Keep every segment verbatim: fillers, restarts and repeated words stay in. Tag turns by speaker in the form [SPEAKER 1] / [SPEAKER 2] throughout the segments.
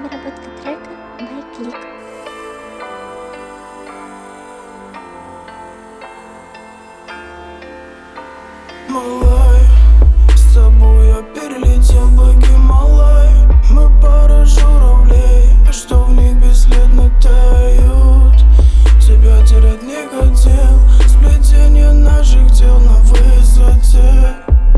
[SPEAKER 1] Обработка трека by Click.
[SPEAKER 2] Малай, с тобой я перелетел бы Гималай. Мы пара журавлей, что в них бесследно тают. Тебя терять не хотел, сплетение наших тел на высоте.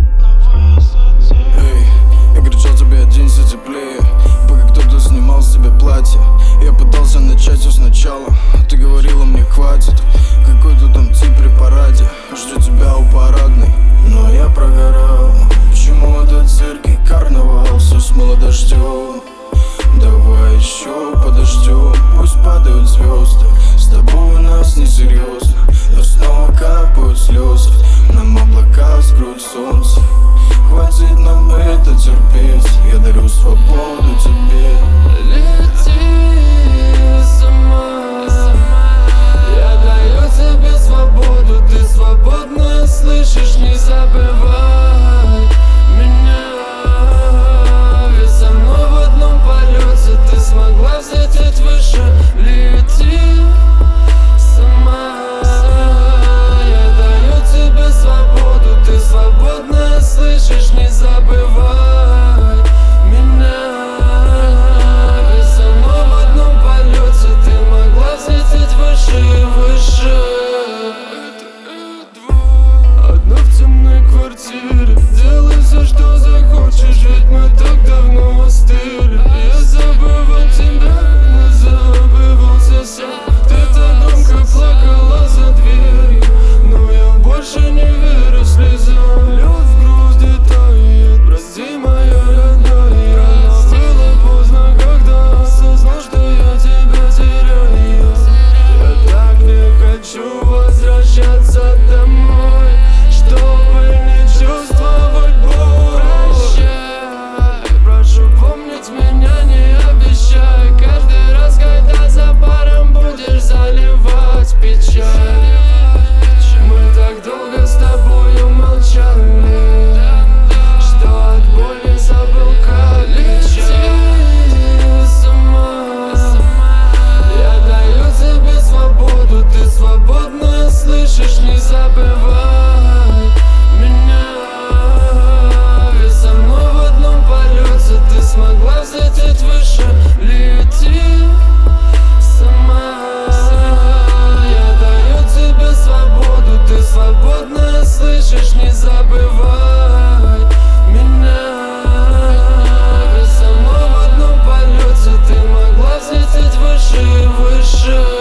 [SPEAKER 2] Эй, я кричал тебе, оденься теплее, пока кто-то снимал с тебя платье. Я пытался начать все сначала, ты говорила мне хватит. Какой-то там тип при параде, жду тебя у парадной. Но я прогорал, почему это цирк и карнавал все смыло дождем? Давай еще подождем, пусть падают звезды. С тобой у нас несерьезно, но снова капают слезы. Нам облака скроют солнце, хватит нам это терпеть. Я дарю свободу тебе.
[SPEAKER 3] Лети сама, я даю тебе свободу. Ты свободна, слышишь, не забывай меня. Ведь со мной в одном полете ты смогла взлететь выше. Лети сама, я даю тебе свободу. Ты свободна, слышишь, не забывай меня. Ведь со мной в одном полете ты могла взлететь выше и выше. Одна в темной квартире, делай все, что захочешь, ведь мы так давно остыли. Я забывал тебя, но забывался сам. Ты так громко плакала за дверью, но я больше не верю слезам. Лед в груди тает, прости, моя родная. Но было поздно, когда осознал, что я тебя теряю. Я так не хочу возвращаться домой, чтобы не чувствовать боль. Прощай, прошу помнить меня, не обещай. Каждый раз, когда за паром будешь заливать печаль. Мы так долго с тобою молчали, что от боли забыл, как лечить. Сама, я даю тебе свободу. Ты свободна, слышишь, не забывай меня. Ведь со мной в одном полете ты смогла взлететь выше. Лети сама, я даю тебе свободу. Ты свободна, слышишь, не забывай меня. Ведь со мной в одном полете ты могла взлететь выше и выше.